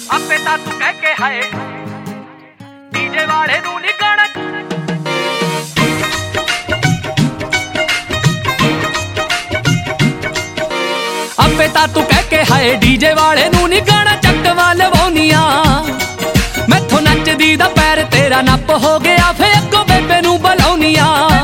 ਆਪੇ ਤਾਂ ਤੂੰ ਕਹਿ ਕੇ ਹਾਏ ਡੀਜੇ ਵਾਲੇ ਨੂੰ ਨੀ ਗਾਣਾ ਆਪੇ ਤਾਂ ਤੂੰ ਕਹਿ ਕੇ ਹਾਏ ਡੀਜੇ ਵਾਲੇ ਨੂੰ ਨੀ ਗਾਣਾ ਚੱਕਵਾ ਲਵਾਉਣੀਆਂ ਮੈਥੋਂ ਨੱਚਦੀ ਦਾ ਪੈਰ ਤੇਰਾ ਨੱਪ ਹੋ ਗਿਆ ਫੇ ਅੱਗੋਂ ਬੇਬੇ ਨੂੰ ਬੁਲਾਉਣੀਆਂ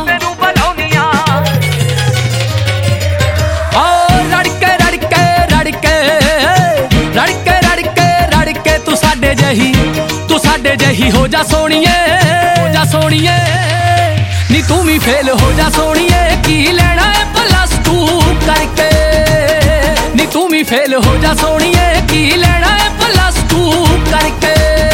तू साडे जही हो जा सोणीए नी तू भी फेल हो जा सोणीए की लेना है प्लस टू करके नी तू भी फेल हो जा सोणीए की लेना है प्लस टू करके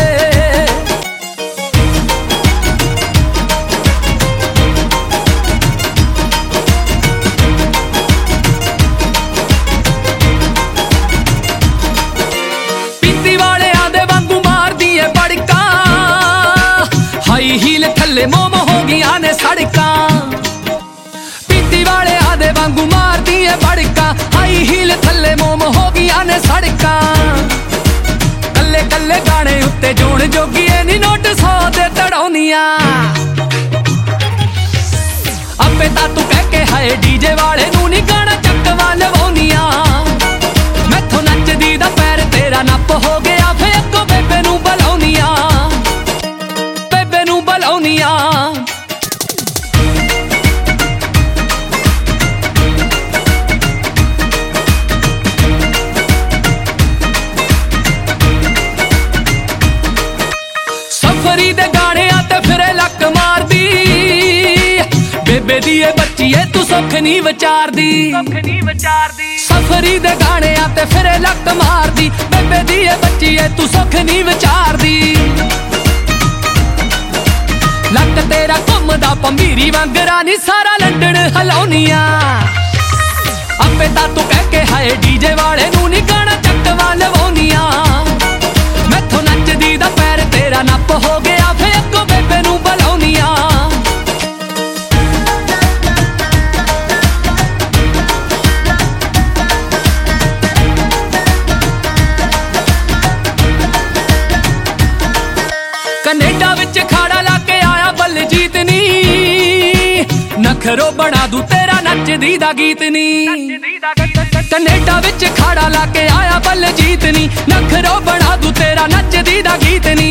हील थले मोम हो गया ने सड़का पीती वाले आदे वांगू मार दिए बड़का हाई हील थले मोम हो गया ने सड़का कल्ले कल्ले गाने उत्ते जोण जोगिए नी नोट 100 दे तड़ाउनियां आपे ता तू कह के हाय डीजे वाले नू नी गाना चकवा लवाउनियां मैथों नचदी दा पैर तेरा नप हो गया फे अगों बेबे नू बुलाउनियां सफरी दे गाने आते फिरे लक मार दी बेबे दी बच्ची है तू सुख नहीं विचार दी सफरी दे गाने आते फिरे लक मार दी बेबे दी बच्ची है तू सुख नहीं विचार दी लक तेरा घुमदा पंबीरी वांगरा नी सारा लंडन हलाउनियां आपे ता तू कह के हाय डीजे वाले नू नी गाना चकवा लवाउनियां मैथों नचदी दा पैर तेरा नप हो गया फे अगों बेबे नू बुलाउनियां कनेडा विच खाड़ा ला के आया बलजीत नी नखरो बना दू तेरा नचदी दा गीत नी कनेडा विच खाड़ा ला के आया बलजीत नी नखरो बना दू तेरा नचदी दा गीत नी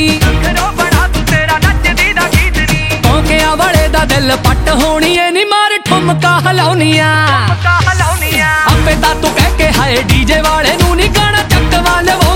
भौंकिया वाले दा दिल पट होनी है नी मार ठुमका हलाउनियां आपे ता तू कह के हाय डीजे वाले नू नी गाना चकवा लवाउनियां